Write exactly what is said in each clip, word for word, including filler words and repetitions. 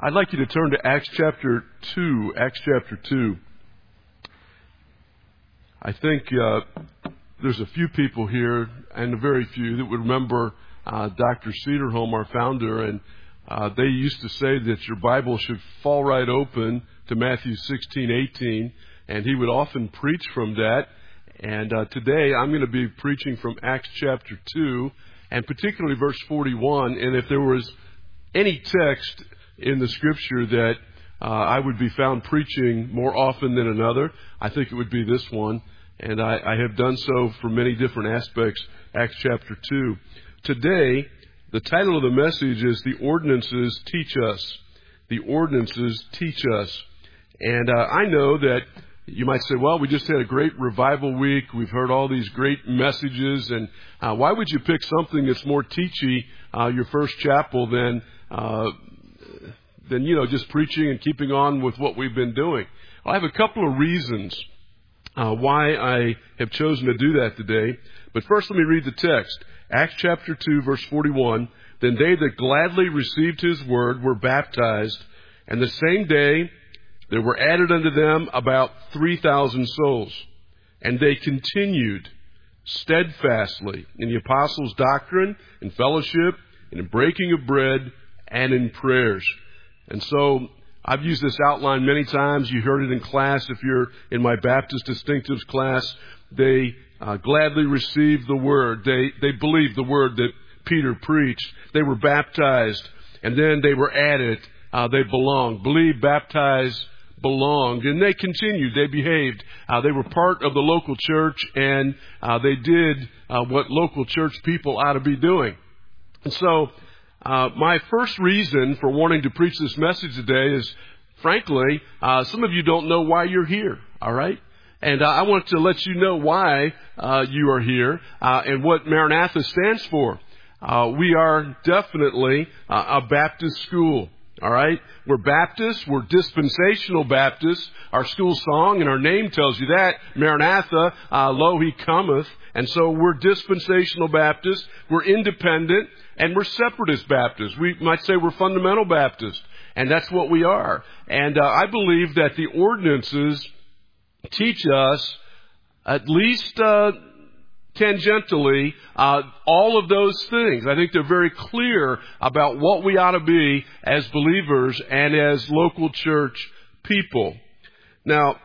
I'd like you to turn to Acts chapter two. Acts chapter two. I think uh, there's a few people here, and a very few, that would remember uh, Doctor Cedarholm, our founder, and uh, they used to say that your Bible should fall right open to Matthew sixteen, eighteen, and he would often preach from that. And uh, today I'm going to be preaching from Acts chapter two, and particularly verse forty-one. And if there was any text in the Scripture that uh, I would be found preaching more often than another, I think it would be this one. And I, I have done so for many different aspects, Acts chapter two. Today, the title of the message is The Ordinances Teach Us. The Ordinances Teach Us. And uh, I know that you might say, well, we just had a great revival week. We've heard all these great messages. And uh, why would you pick something that's more teachy, uh, your first chapel, than, uh, than, you know, just preaching and keeping on with what we've been doing? Well, I have a couple of reasons uh, why I have chosen to do that today. But first, let me read the text. Acts chapter two, verse forty-one. Then they that gladly received his word were baptized, and the same day there were added unto them about three thousand souls. And they continued steadfastly in the apostles' doctrine, in fellowship, and in breaking of bread, and in prayers. And so I've used this outline many times. You heard it in class. If you're in my Baptist Distinctives class, they uh, gladly received the word. They, they believed the word that Peter preached. They were baptized, and then they were added. Uh, they belonged. Believed, baptized, belonged, and they continued. They behaved. Uh, they were part of the local church, and uh, they did uh, what local church people ought to be doing. And so uh, my first reason for wanting to preach this message today is, frankly, uh, some of you don't know why you're here, all right? And uh, I want to let you know why uh, you are here uh, and what Maranatha stands for. Uh, we are definitely uh, a Baptist school. All right? We're Baptists. We're dispensational Baptists. Our school song and our name tells you that. Maranatha, uh, lo, he cometh. And so we're dispensational Baptists. We're independent. And we're separatist Baptists. We might say we're fundamental Baptists. And that's what we are. And uh, I believe that the ordinances teach us at least uh, tangentially uh, all of those things. I think they're very clear about what we ought to be as believers and as local church people. Now,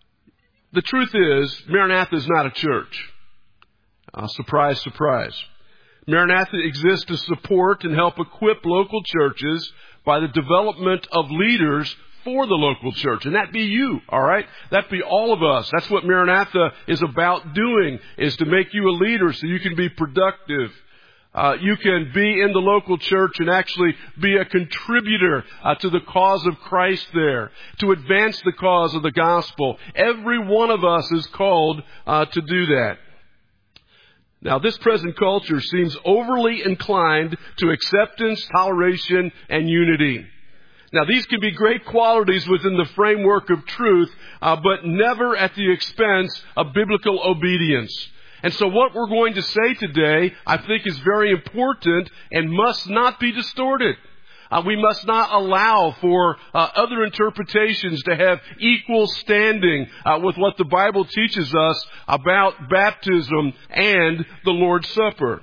the truth is, Maranatha is not a church. Uh, surprise, surprise. Maranatha exists to support and help equip local churches by the development of leaders for the local church. And that be you, all right? That be all of us. That's what Maranatha is about doing, is to make you a leader so you can be productive. Uh, you can be in the local church and actually be a contributor uh, to the cause of Christ there, to advance the cause of the gospel. Every one of us is called uh, to do that. Now, this present culture seems overly inclined to acceptance, toleration, and unity. Now, these can be great qualities within the framework of truth, uh, but never at the expense of biblical obedience. And so what we're going to say today, I think, is very important and must not be distorted. Uh, we must not allow for uh, other interpretations to have equal standing uh, with what the Bible teaches us about baptism and the Lord's Supper.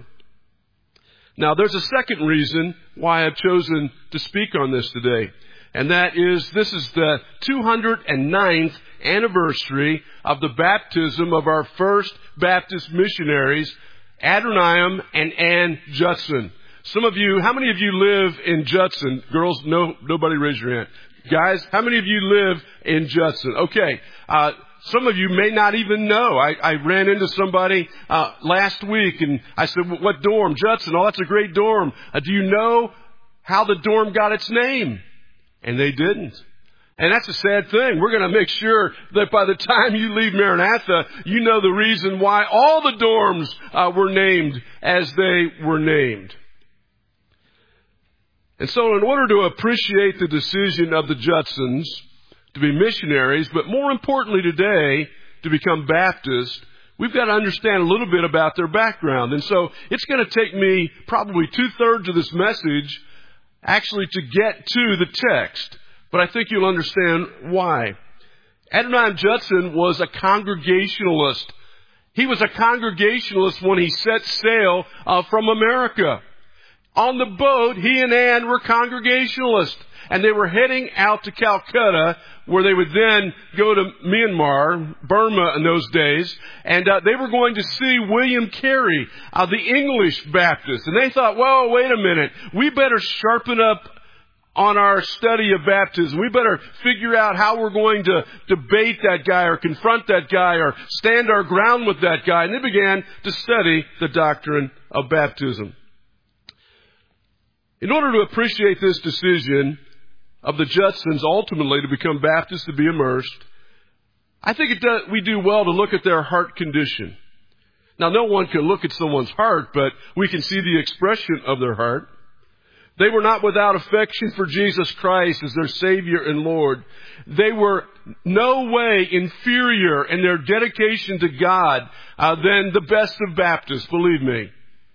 Now, there's a second reason why I've chosen to speak on this today. And that is, this is the two hundred ninth anniversary of the baptism of our first Baptist missionaries, Adoniram and Ann Judson. Some of you, how many of you live in Judson? Girls, no, nobody raise your hand. Guys, how many of you live in Judson? Okay. Uh, Some of you may not even know. I, I ran into somebody uh, last week, and I said, what dorm? Judson. Oh, that's a great dorm. Uh, do you know how the dorm got its name? And they didn't. And that's a sad thing. We're going to make sure that by the time you leave Maranatha, you know the reason why all the dorms uh, were named as they were named. And so in order to appreciate the decision of the Judsons to be missionaries, but more importantly today, to become Baptists, we've got to understand a little bit about their background. And so it's going to take me probably two-thirds of this message actually to get to the text, but I think you'll understand why. Adoniram Judson was a Congregationalist. He was a Congregationalist when he set sail uh, from America. On the boat, he and Anne were Congregationalists, and they were heading out to Calcutta, where they would then go to Myanmar, Burma in those days, and uh, they were going to see William Carey, uh, the English Baptist. And they thought, well, wait a minute, we better sharpen up on our study of baptism. We better figure out how we're going to debate that guy or confront that guy or stand our ground with that guy. And they began to study the doctrine of baptism. In order to appreciate this decision of the Judsons ultimately to become Baptists, to be immersed, I think it does, we do well to look at their heart condition. Now, no one can look at someone's heart, but we can see the expression of their heart. They were not without affection for Jesus Christ as their Savior and Lord. They were no way inferior in their dedication to God uh, than the best of Baptists, believe me.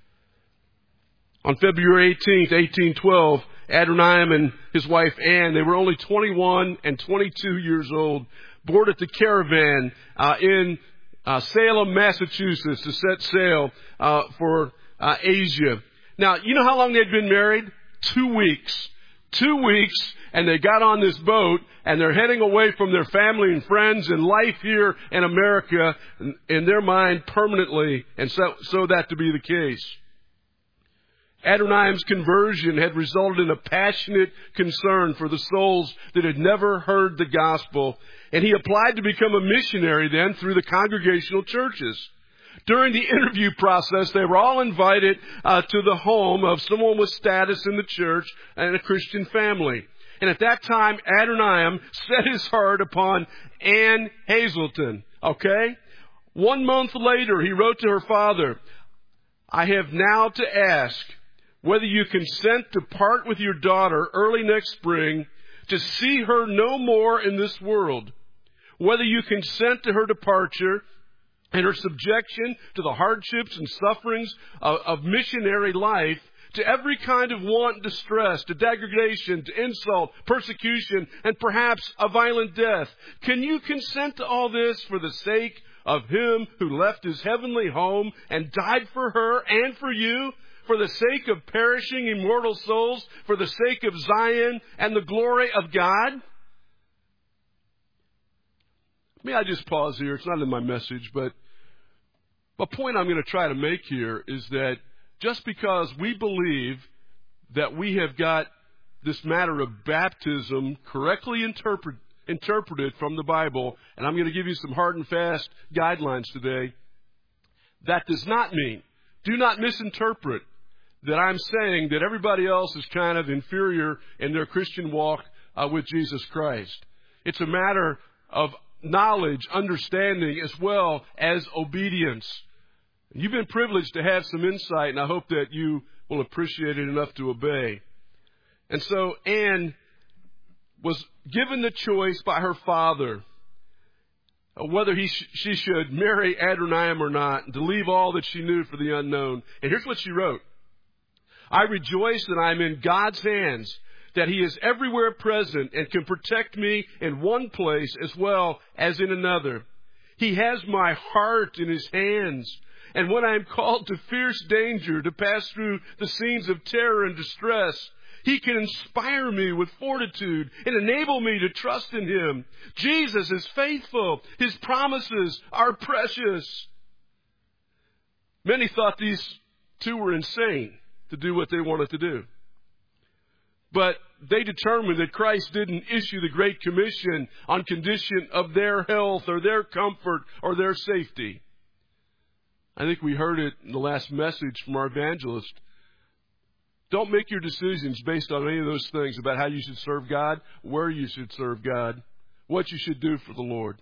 On February eighteenth, eighteen twelve, Adoniram and his wife Anne, they were only twenty-one and twenty-two years old, boarded the caravan uh, in uh, Salem, Massachusetts, to set sail uh, for uh, Asia. Now, you know how long they'd been married? Two weeks. Two weeks, and they got on this boat, and they're heading away from their family and friends and life here in America, in their mind, permanently, and so, so that to be the case. Adoniram's conversion had resulted in a passionate concern for the souls that had never heard the gospel, and he applied to become a missionary then through the Congregational churches. During the interview process, they were all invited uh, to the home of someone with status in the church and a Christian family. And at that time, Adoniram set his heart upon Anne Hazelton. Okay? One month later, he wrote to her father, "I have now to ask whether you consent to part with your daughter early next spring, to see her no more in this world, whether you consent to her departure and her subjection to the hardships and sufferings of, of missionary life, to every kind of want and distress, to degradation, to insult, persecution, and perhaps a violent death. Can you consent to all this for the sake of him who left his heavenly home and died for her and for you, for the sake of perishing immortal souls, for the sake of Zion and the glory of God?" May I just pause here? It's not in my message, but the point I'm going to try to make here is that just because we believe that we have got this matter of baptism correctly interpret, interpreted from the Bible, and I'm going to give you some hard and fast guidelines today, that does not mean, do not misinterpret, that I'm saying that everybody else is kind of inferior in their Christian walk uh, with Jesus Christ. It's a matter of knowledge, understanding, as well as obedience. You've been privileged to have some insight, and I hope that you will appreciate it enough to obey. And so Anne was given the choice by her father of whether he sh- she should marry Adoniram or not, and to leave all that she knew for the unknown. And here's what she wrote. "I rejoice that I'm in God's hands, that He is everywhere present and can protect me in one place as well as in another. He has my heart in His hands. And when I am called to fierce danger to pass through the scenes of terror and distress, He can inspire me with fortitude and enable me to trust in Him. Jesus is faithful. His promises are precious." Many thought these two were insane to do what they wanted to do. But they determined that Christ didn't issue the Great Commission on condition of their health or their comfort or their safety. I think we heard it in the last message from our evangelist. Don't make your decisions based on any of those things about how you should serve God, where you should serve God, what you should do for the Lord.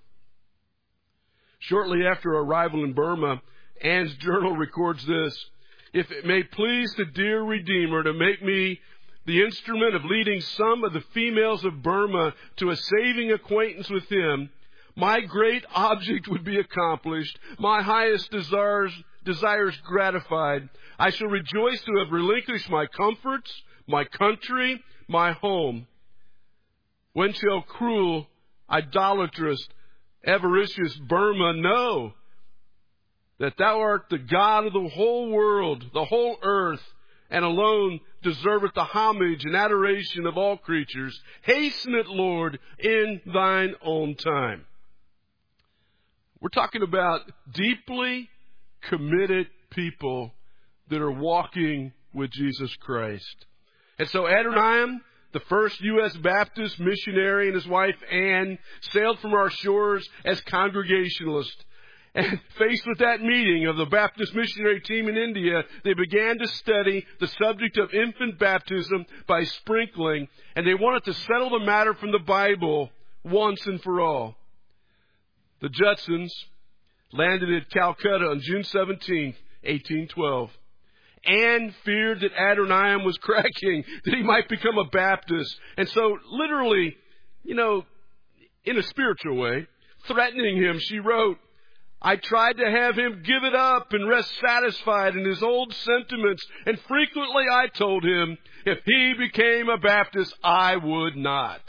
Shortly after her arrival in Burma, Anne's journal records this: "If it may please the dear Redeemer to make me the instrument of leading some of the females of Burma to a saving acquaintance with Him, my great object would be accomplished, my highest desires, desires gratified. I shall rejoice to have relinquished my comforts, my country, my home. When shall cruel, idolatrous, avaricious Burma know that thou art the God of the whole world, the whole earth, and alone deserveth the homage and adoration of all creatures? Hasten it, Lord, in thine own time. We're talking about deeply committed people that are walking with Jesus Christ. And so Adoniram, the first U S Baptist missionary, and his wife Ann sailed from our shores as Congregationalists. And faced with that meeting of the Baptist missionary team in India, they began to study the subject of infant baptism by sprinkling, and they wanted to settle the matter from the Bible once and for all. The Judsons landed at Calcutta on June seventeenth, eighteen twelve. Anne feared that Adoniram was cracking, that he might become a Baptist. And so literally, you know, in a spiritual way, threatening him, she wrote, I tried to have him give it up and rest satisfied in his old sentiments, and frequently I told him, if he became a Baptist, I would not.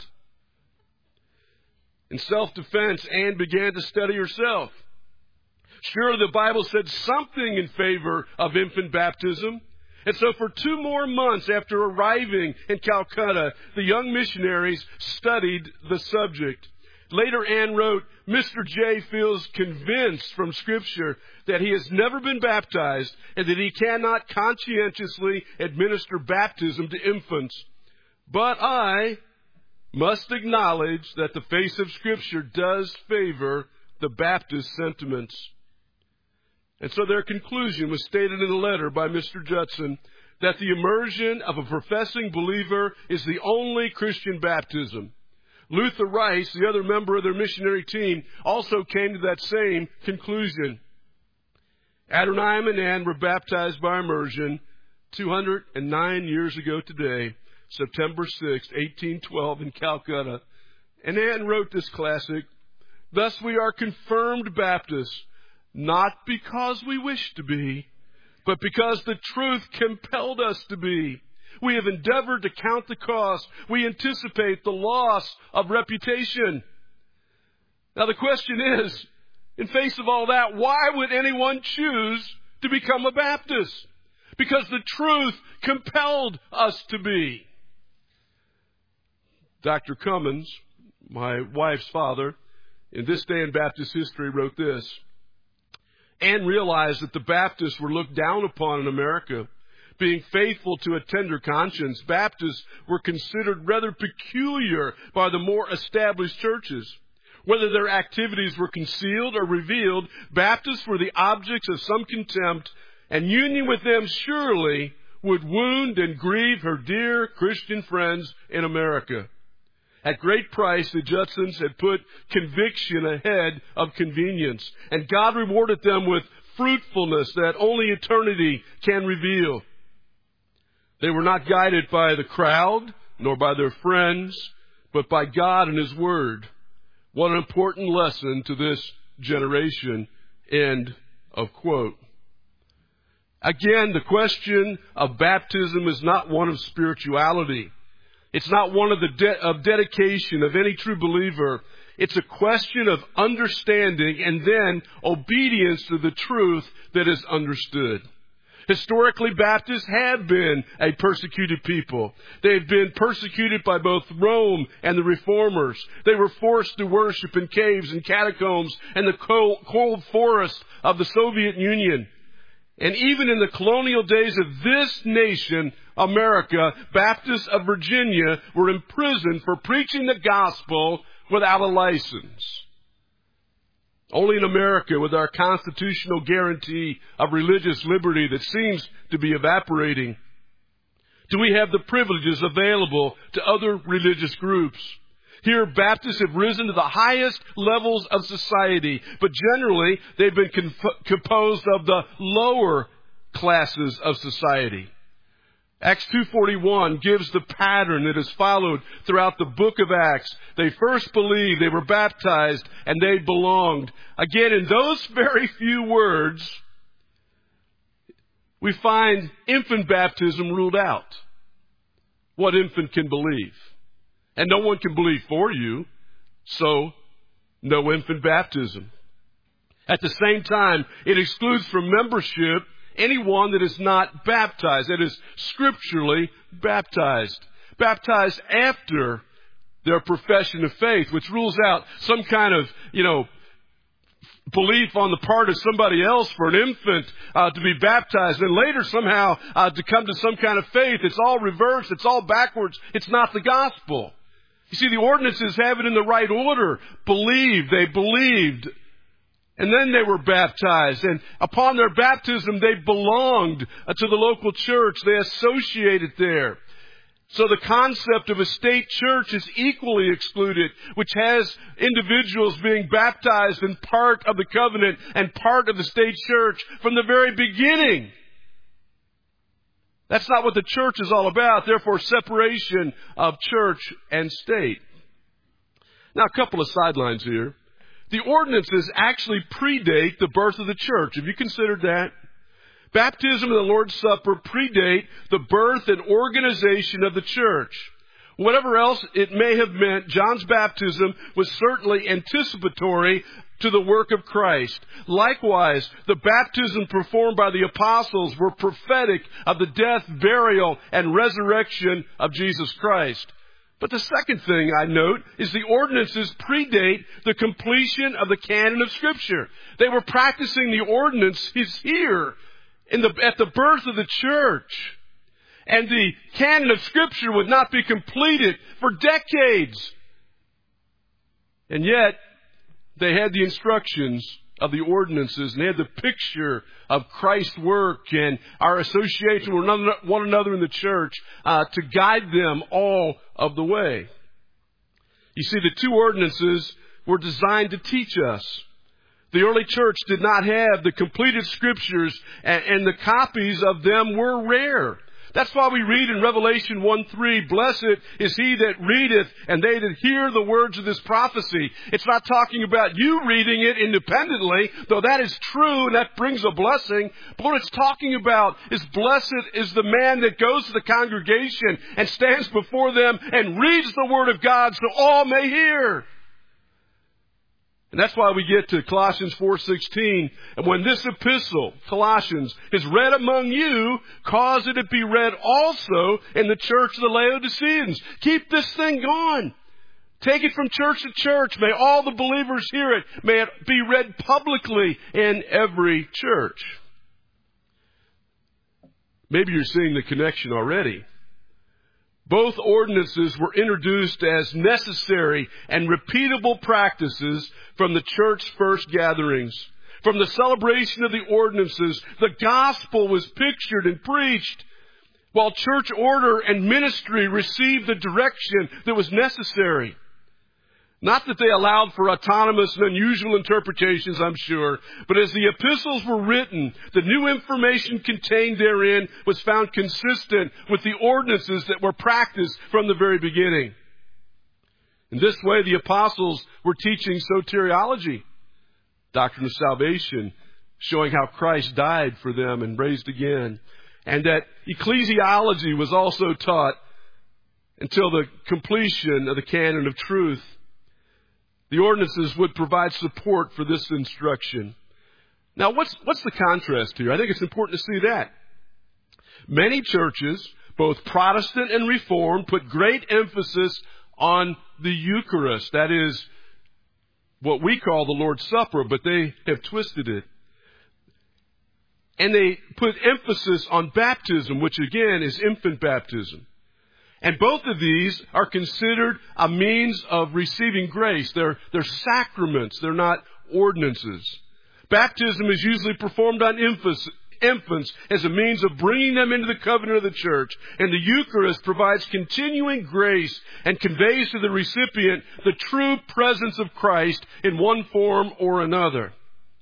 In self-defense, Anne began to study herself. Sure, the Bible said something in favor of infant baptism. And so for two more months after arriving in Calcutta, the young missionaries studied the subject. Later, Anne wrote, Mister J feels convinced from Scripture that he has never been baptized and that he cannot conscientiously administer baptism to infants. But I must acknowledge that the face of Scripture does favor the Baptist sentiments. And so their conclusion was stated in a letter by Mister Judson that the immersion of a professing believer is the only Christian baptism. Luther Rice, the other member of their missionary team, also came to that same conclusion. Adoniram and Ann were baptized by immersion two hundred nine years ago today, September sixth, eighteen twelve, in Calcutta. And Ann wrote this classic, thus we are confirmed Baptists, not because we wish to be, but because the truth compelled us to be. We have endeavored to count the cost. We anticipate the loss of reputation. Now the question is, in face of all that, why would anyone choose to become a Baptist? Because the truth compelled us to be. Doctor Cummins, my wife's father, in This Day in Baptist History, wrote this. Anne realized that the Baptists were looked down upon in America. Being faithful to a tender conscience, Baptists were considered rather peculiar by the more established churches. Whether their activities were concealed or revealed, Baptists were the objects of some contempt, and union with them surely would wound and grieve her dear Christian friends in America. At great price, the Judsons had put conviction ahead of convenience, and God rewarded them with fruitfulness that only eternity can reveal. They were not guided by the crowd, nor by their friends, but by God and His Word. What an important lesson to this generation. End of quote. Again, the question of baptism is not one of spirituality. It's not one of the de- of dedication of any true believer. It's a question of understanding and then obedience to the truth that is understood. Historically, Baptists have been a persecuted people. They've been persecuted by both Rome and the Reformers. They were forced to worship in caves and catacombs and the cold, cold forests of the Soviet Union. And even in the colonial days of this nation, America, Baptists of Virginia were imprisoned for preaching the gospel without a license. Only in America, with our constitutional guarantee of religious liberty that seems to be evaporating, do we have the privileges available to other religious groups. Here, Baptists have risen to the highest levels of society, but generally they've been comp- composed of the lower classes of society. Acts two forty-one gives the pattern that is followed throughout the book of Acts. They first believed, they were baptized, and they belonged. Again, in those very few words, we find infant baptism ruled out. what infant can believe. And no one can believe for you, so no infant baptism. At the same time, it excludes from membership anyone that is not baptized, that is scripturally baptized. Baptized after their profession of faith, which rules out some kind of, you know, belief on the part of somebody else for an infant uh, to be baptized and later somehow uh, to come to some kind of faith. It's all reversed. It's all backwards. It's not the gospel. You see, the ordinances have it in the right order. Believed. They believed. And then they were baptized. And upon their baptism, they belonged uh, to the local church. They associated there. So the concept of a state church is equally excluded, which has individuals being baptized in part of the covenant and part of the state church from the very beginning. That's not what the church is all about. Therefore, separation of church and state. Now, a couple of sidelines here. The ordinances actually predate the birth of the church. Have you considered that? Baptism and the Lord's Supper predate the birth and organization of the church. Whatever else it may have meant, John's baptism was certainly anticipatory to the work of Christ. Likewise, the baptism performed by the apostles were prophetic of the death, burial, and resurrection of Jesus Christ. But the second thing I note is the ordinances predate the completion of the canon of Scripture. They were practicing the ordinances here in the, at the birth of the church. And the canon of Scripture would not be completed for decades. And yet, they had the instructions of the ordinances, and they had the picture of Christ's work and our association with one another in the church uh, to guide them all of the way. You see, the two ordinances were designed to teach us. The early church did not have the completed Scriptures, and, and the copies of them were rare. That's why we read in Revelation one three, "Blessed is he that readeth, and they that hear the words of this prophecy." It's not talking about you reading it independently, though that is true and that brings a blessing. But what it's talking about is blessed is the man that goes to the congregation and stands before them and reads the Word of God so all may hear. And that's why we get to Colossians four sixteen. "And when this epistle, Colossians, is read among you, cause it to be read also in the church of the Laodiceans." Keep this thing going. Take it from church to church. May all the believers hear it. May it be read publicly in every church. Maybe you're seeing the connection already. Both ordinances were introduced as necessary and repeatable practices from the church's first gatherings. From the celebration of the ordinances, the gospel was pictured and preached, while church order and ministry received the direction that was necessary. Not that they allowed for autonomous and unusual interpretations, I'm sure, but as the epistles were written, the new information contained therein was found consistent with the ordinances that were practiced from the very beginning. In this way, the apostles were teaching soteriology, doctrine of salvation, showing how Christ died for them and raised again, and that ecclesiology was also taught until the completion of the canon of truth. The ordinances would provide support for this instruction. Now, what's, what's the contrast here? I think it's important to see that. Many churches, both Protestant and Reformed, put great emphasis on the Eucharist. That is what we call the Lord's Supper, but they have twisted it. And they put emphasis on baptism, which again is infant baptism. And both of these are considered a means of receiving grace. They're, they're sacraments. They're not ordinances. Baptism is usually performed on infants as a means of bringing them into the covenant of the church. And the Eucharist provides continuing grace and conveys to the recipient the true presence of Christ in one form or another.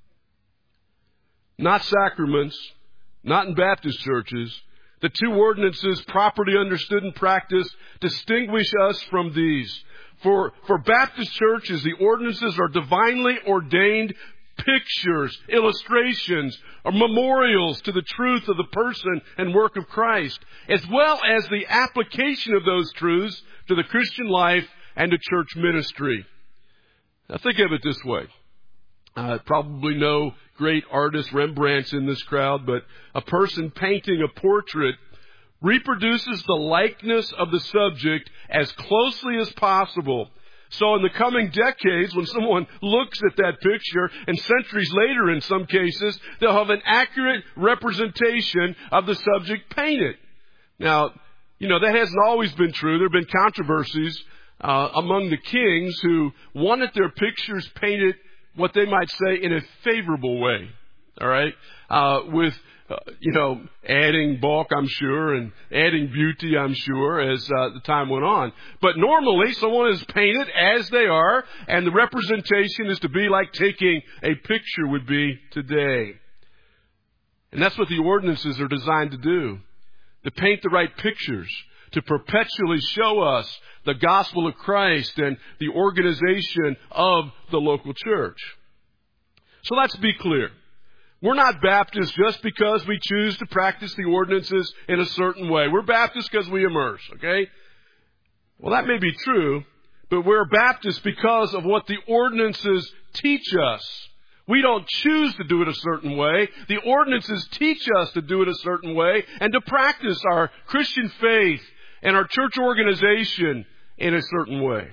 Not sacraments, not in Baptist churches. The two ordinances, properly understood and practiced, distinguish us from these. For, for Baptist churches, the ordinances are divinely ordained pictures, illustrations, or memorials to the truth of the person and work of Christ, as well as the application of those truths to the Christian life and to church ministry. Now think of it this way. Uh, probably no great artist Rembrandt's in this crowd, but a person painting a portrait reproduces the likeness of the subject as closely as possible. So in the coming decades, when someone looks at that picture, and centuries later in some cases, they'll have an accurate representation of the subject painted. Now, you know, that hasn't always been true. There have been controversies uh, among the kings who wanted their pictures painted, what they might say, in a favorable way. All right? Uh, with Uh, you know, adding bulk, I'm sure, and adding beauty, I'm sure, as uh, the time went on. But normally, someone is painted as they are, and the representation is to be like taking a picture would be today. And that's what the ordinances are designed to do, to paint the right pictures, to perpetually show us the gospel of Christ and the organization of the local church. So let's be clear. We're not Baptists just because we choose to practice the ordinances in a certain way. We're Baptists because we immerse, okay? Well, that may be true, but we're Baptists because of what the ordinances teach us. We don't choose to do it a certain way. The ordinances teach us to do it a certain way and to practice our Christian faith and our church organization in a certain way.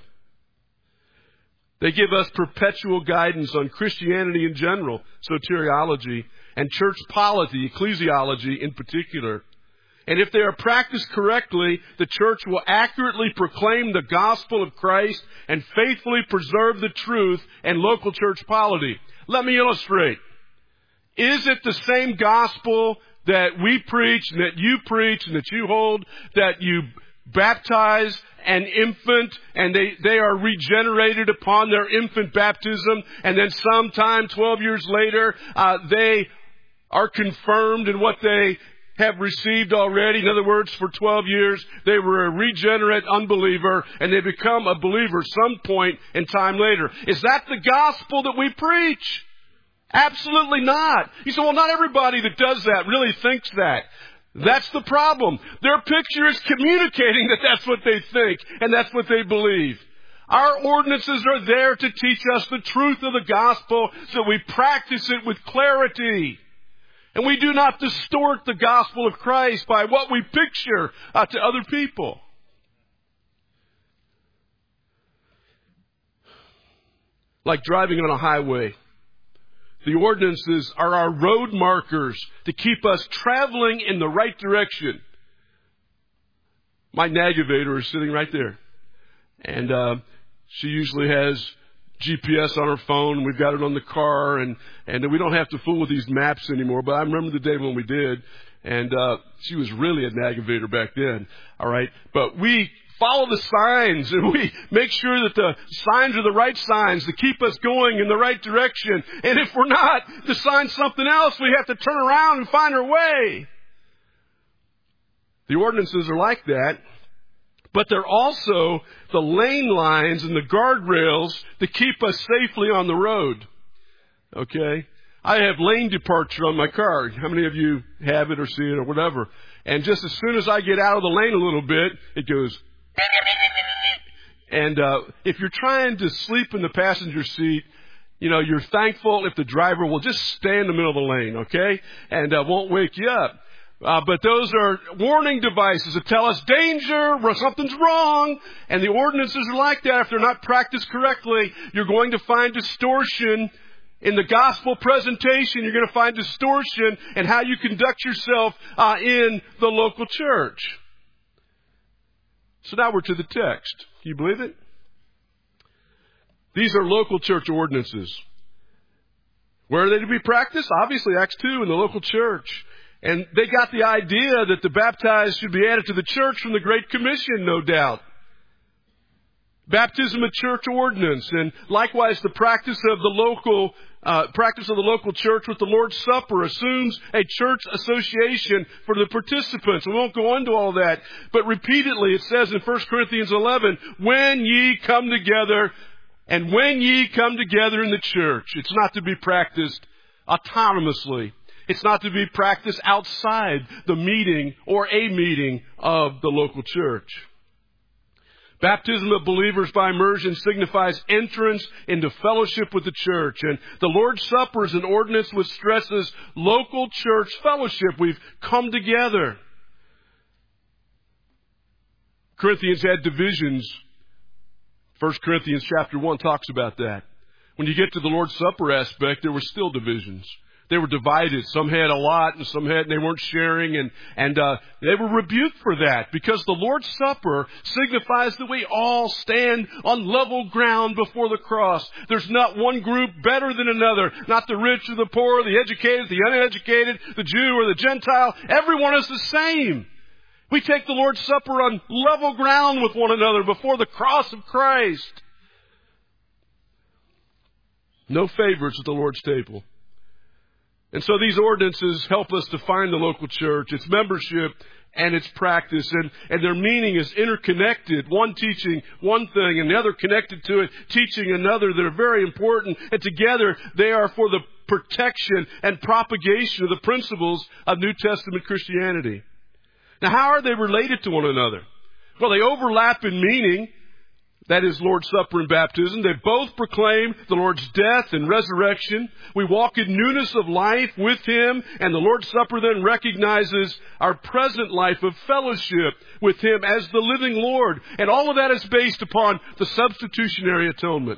They give us perpetual guidance on Christianity in general, soteriology, and church polity, ecclesiology in particular. And if they are practiced correctly, the church will accurately proclaim the gospel of Christ and faithfully preserve the truth and local church polity. Let me illustrate. Is it the same gospel that we preach and that you preach and that you hold, that you baptize an infant and they, they are regenerated upon their infant baptism, and then sometime twelve years later uh, they are confirmed in what they have received already? In other words, for twelve years they were a regenerate unbeliever and they become a believer some point in time later. Is that the gospel that we preach? Absolutely not. You say, well, not everybody that does that really thinks that. That's the problem. Their picture is communicating that that's what they think and that's what they believe. Our ordinances are there to teach us the truth of the gospel so we practice it with clarity. And we do not distort the gospel of Christ by what we picture uh, to other people. Like driving on a highway. The ordinances are our road markers to keep us traveling in the right direction. My navigator is sitting right there. And uh, she usually has G P S on her phone. We've got it on the car. And, and we don't have to fool with these maps anymore. But I remember the day when we did. And uh, she was really a navigator back then. All right. But we follow the signs, and we make sure that the signs are the right signs to keep us going in the right direction. And if we're not, the sign's something else, we have to turn around and find our way. The ordinances are like that, but they're also the lane lines and the guardrails to keep us safely on the road. Okay? I have lane departure on my car. How many of you have it or see it or whatever? And just as soon as I get out of the lane a little bit, it goes... And uh, if you're trying to sleep in the passenger seat, you know, you're thankful if the driver will just stay in the middle of the lane, okay? And uh, won't wake you up. Uh, but those are warning devices that tell us danger, something's wrong. And the ordinances are like that. If they're not practiced correctly, you're going to find distortion in the gospel presentation. You're going to find distortion in how you conduct yourself uh, in the local church. So now we're to the text. Can you believe it? These are local church ordinances. Where are they to be practiced? Obviously, Acts two in the local church. And they got the idea that the baptized should be added to the church from the Great Commission, no doubt. Baptism a church ordinance, and likewise the practice of the local uh, practice of the local church with the Lord's Supper assumes a church association for the participants. We won't go into all that, but repeatedly it says in First Corinthians eleven, when ye come together And when ye come together in the church, it's not to be practiced autonomously. It's not to be practiced outside the meeting or a meeting of the local church. Baptism of believers by immersion signifies entrance into fellowship with the church. And the Lord's Supper is an ordinance which stresses local church fellowship. We've come together. Corinthians had divisions. First Corinthians chapter one talks about that. When you get to the Lord's Supper aspect, there were still divisions. They were divided. Some had a lot and some had, and they weren't sharing, and, and, uh, they were rebuked for that because the Lord's Supper signifies that we all stand on level ground before the cross. There's not one group better than another. Not the rich or the poor, the educated, the uneducated, the Jew or the Gentile. Everyone is the same. We take the Lord's Supper on level ground with one another before the cross of Christ. No favorites at the Lord's table. And so these ordinances help us define the local church, its membership, and its practice. And, and their meaning is interconnected. One teaching one thing and the other connected to it, teaching another that are very important. And together they are for the protection and propagation of the principles of New Testament Christianity. Now, how are they related to one another? Well, they overlap in meaning. That is Lord's Supper and baptism. They both proclaim the Lord's death and resurrection. We walk in newness of life with Him, and the Lord's Supper then recognizes our present life of fellowship with Him as the living Lord. And all of that is based upon the substitutionary atonement.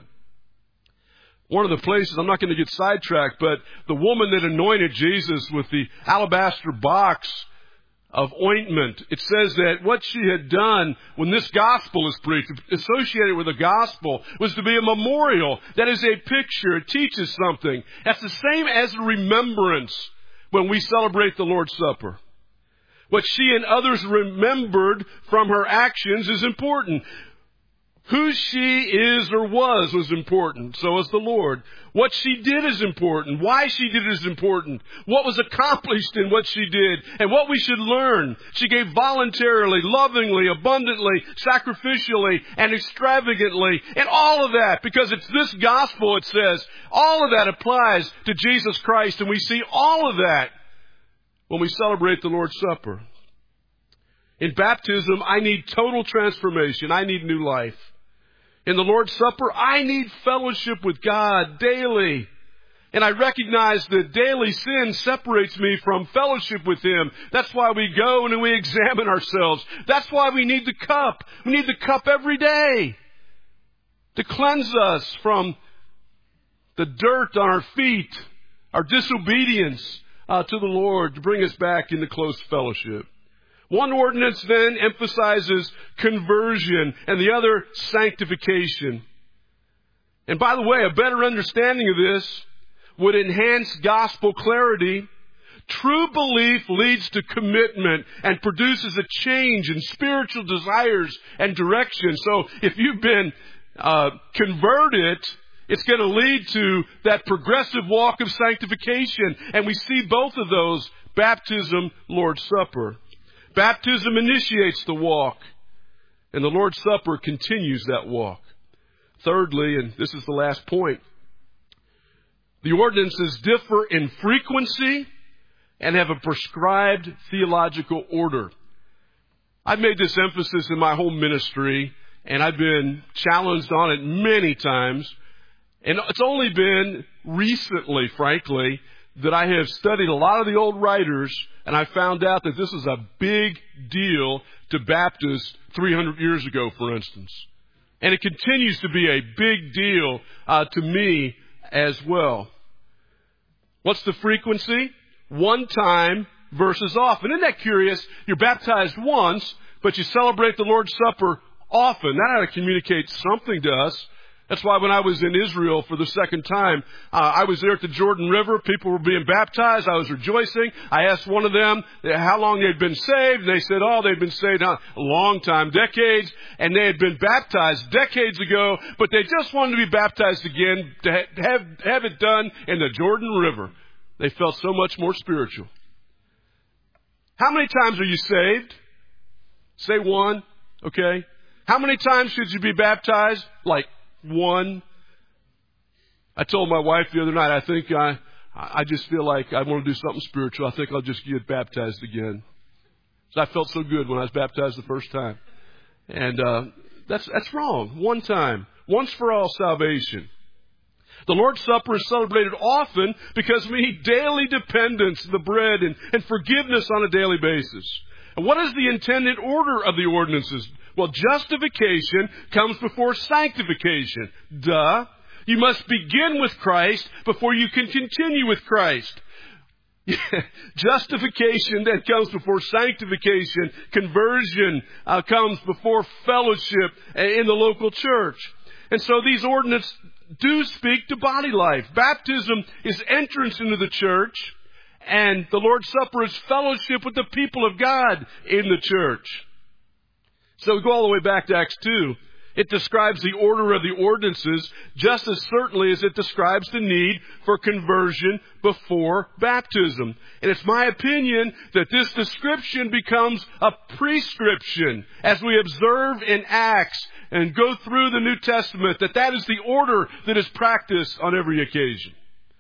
One of the places, I'm not going to get sidetracked, but the woman that anointed Jesus with the alabaster box of ointment, it says that what she had done when this gospel is preached, associated with the gospel, was to be a memorial. That is a picture. It teaches something. That's the same as a remembrance when we celebrate the Lord's Supper. What she and others remembered from her actions is important. Who she is or was was important. So is the Lord. What she did is important. Why she did it is important. What was accomplished in what she did and what we should learn. She gave voluntarily, lovingly, abundantly, sacrificially, and extravagantly. And all of that, because it's this gospel, it says, all of that applies to Jesus Christ. And we see all of that when we celebrate the Lord's Supper. In baptism, I need total transformation. I need new life. In the Lord's Supper, I need fellowship with God daily. And I recognize that daily sin separates me from fellowship with Him. That's why we go and we examine ourselves. That's why we need the cup. We need the cup every day to cleanse us from the dirt on our feet, our disobedience uh, to the Lord, to bring us back into close fellowship. One ordinance then emphasizes conversion and the other sanctification. And by the way, a better understanding of this would enhance gospel clarity. True belief leads to commitment and produces a change in spiritual desires and direction. So if you've been uh, converted, it's going to lead to that progressive walk of sanctification. And we see both of those, baptism, Lord's Supper. Baptism initiates the walk, and the Lord's Supper continues that walk. Thirdly, and this is the last point, the ordinances differ in frequency and have a prescribed theological order. I've made this emphasis in my home ministry, and I've been challenged on it many times. And it's only been recently, frankly, that I have studied a lot of the old writers, and I found out that this is a big deal to Baptists three hundred years ago, for instance. And it continues to be a big deal uh, to me as well. What's the frequency? One time versus often. Isn't that curious? You're baptized once, but you celebrate the Lord's Supper often. That ought to communicate something to us. That's why when I was in Israel for the second time, uh, I was there at the Jordan River. People were being baptized. I was rejoicing. I asked one of them how long they'd been saved. And they said, oh, they'd been saved uh, a long time, decades. And they had been baptized decades ago, but they just wanted to be baptized again to ha- have, have it done in the Jordan River. They felt so much more spiritual. How many times are you saved? Say one, okay? How many times should you be baptized? Like one. I told my wife the other night, I think I, I just feel like I want to do something spiritual. I think I'll just get baptized again. So I felt so good when I was baptized the first time. And uh, that's that's wrong. One time. Once for all salvation. The Lord's Supper is celebrated often because we need daily dependence on the bread and, and forgiveness on a daily basis. And what is the intended order of the ordinances? Well, justification comes before sanctification. Duh. You must begin with Christ before you can continue with Christ. Justification then comes before sanctification. Conversion uh, comes before fellowship in the local church. And so these ordinances do speak to body life. Baptism is entrance into the church, and the Lord's Supper is fellowship with the people of God in the church. So we go all the way back to Acts two. It describes the order of the ordinances just as certainly as it describes the need for conversion before baptism. And it's my opinion that this description becomes a prescription as we observe in Acts and go through the New Testament, that that is the order that is practiced on every occasion.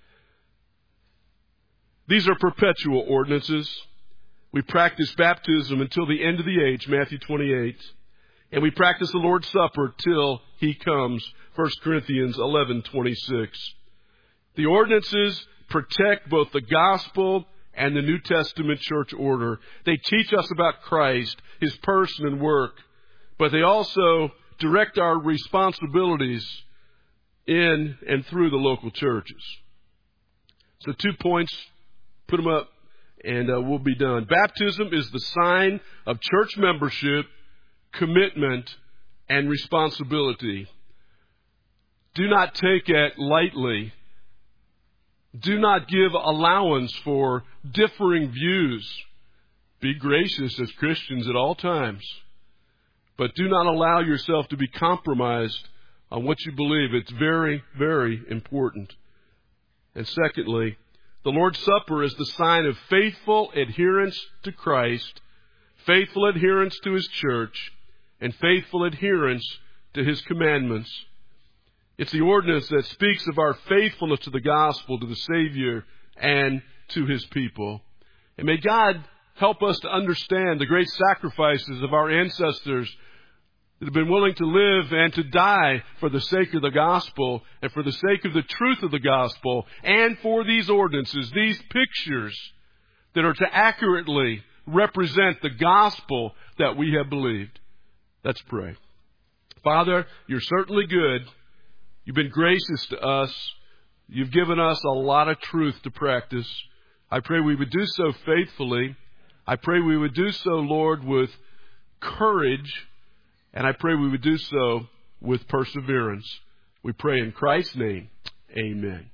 These are perpetual ordinances. We practice baptism until the end of the age, Matthew twenty-eight. And we practice the Lord's Supper till He comes, First Corinthians eleven twenty-six. The ordinances protect both the gospel and the New Testament church order. They teach us about Christ, His person and work, but they also direct our responsibilities in and through the local churches. So two points, put them up, and uh, we'll be done. Baptism is the sign of church membership, commitment, and responsibility. Do not take it lightly. Do not give allowance for differing views. Be gracious as Christians at all times. But do not allow yourself to be compromised on what you believe. It's very, very important. And secondly, the Lord's Supper is the sign of faithful adherence to Christ, faithful adherence to His church, and faithful adherence to His commandments. It's the ordinance that speaks of our faithfulness to the gospel, to the Savior, and to His people. And may God help us to understand the great sacrifices of our ancestors that have been willing to live and to die for the sake of the gospel and for the sake of the truth of the gospel and for these ordinances, these pictures that are to accurately represent the gospel that we have believed. Let's pray. Father, You're certainly good. You've been gracious to us. You've given us a lot of truth to practice. I pray we would do so faithfully. I pray we would do so, Lord, with courage. And I pray we would do so with perseverance. We pray in Christ's name. Amen.